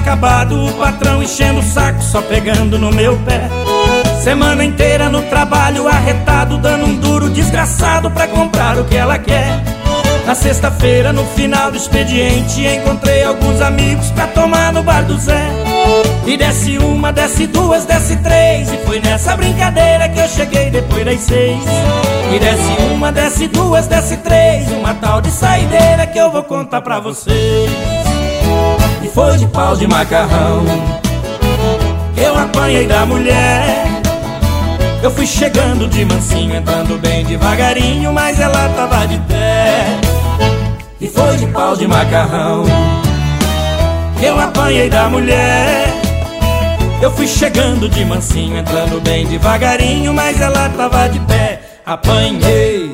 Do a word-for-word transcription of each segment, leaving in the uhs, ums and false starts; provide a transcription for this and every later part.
acabado, o patrão enchendo o saco, só pegando no meu pé. Semana inteira no trabalho, arretado, dando um duro desgraçado pra comprar o que ela quer. Na sexta-feira, no final do expediente, encontrei alguns amigos pra tomar no bar do Zé. E desce uma, desce duas, desce três, e foi nessa brincadeira que eu cheguei depois das seis. E desce uma, desce duas, desce três, uma tal de saideira que eu vou contar pra vocês. E foi de pau de macarrão que eu apanhei da mulher. Eu fui chegando de mansinho, entrando bem devagarinho, mas ela tava de pé. E foi de pau de macarrão que eu apanhei da mulher. Eu fui chegando de mansinho, entrando bem devagarinho, mas ela tava de pé. Apanhei.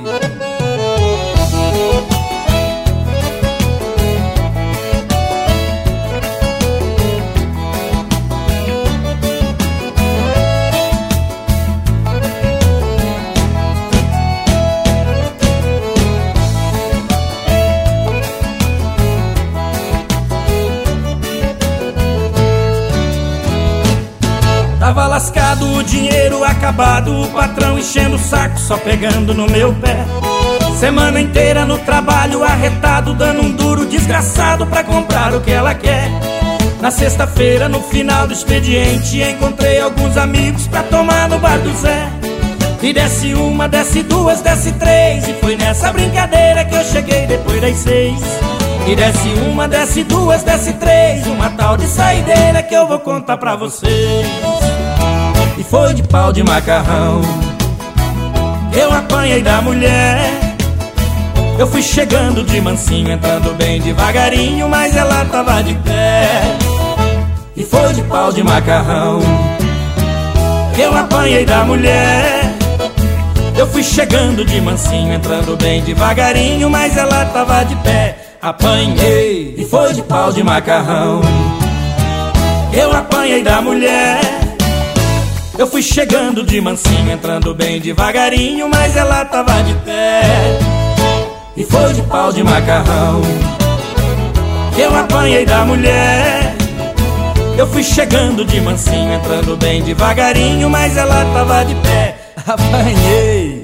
Tava lascado, o dinheiro acabado, o patrão enchendo o saco, só pegando no meu pé. Semana inteira no trabalho, arretado, dando um duro desgraçado pra comprar o que ela quer. Na sexta-feira, no final do expediente, encontrei alguns amigos pra tomar no bar do Zé. E desce uma, desce duas, desce três, e foi nessa brincadeira que eu cheguei depois das seis. E desce uma, desce duas, desce três, uma tal de saideira que eu vou contar pra vocês. E foi de pau de macarrão que eu apanhei da mulher. Eu fui chegando de mansinho, entrando bem devagarinho, mas ela tava de pé. E foi de pau de macarrão que eu apanhei da mulher. Eu fui chegando de mansinho, entrando bem devagarinho, mas ela tava de pé. Apanhei. E foi de pau de macarrão que eu apanhei da mulher. Eu fui chegando de mansinho, entrando bem devagarinho, mas ela tava de pé. E foi de pau de macarrão que eu apanhei da mulher. Eu fui chegando de mansinho, entrando bem devagarinho, mas ela tava de pé. Apanhei.